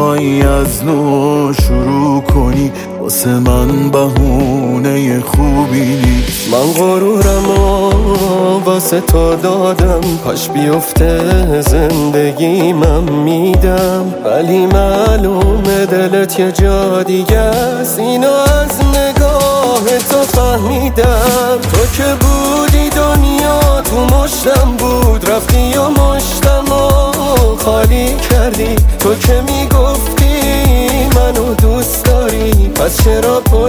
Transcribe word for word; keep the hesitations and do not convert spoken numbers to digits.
میخوای از نو شروع کنی واسه من بهونه خوبی نیست. من غرورم و واسه تو دادم، پاش بیفته زندگیمم میدم، ولی معلومه دلت یه جا دیگه است، اینو از نگاه تو فهمیدم. تو که بودی دنیا تو مشتم بود، رفتی و مشتم و خالی کردی. تو که میگفتی منو دوست داری، پس چرا